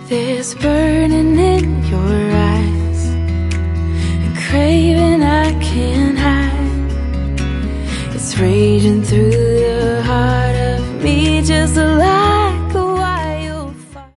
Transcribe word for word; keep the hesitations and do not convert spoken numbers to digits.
There's burning in your eyes, a craving I can't hide. It's raging through the heart of me, just alive.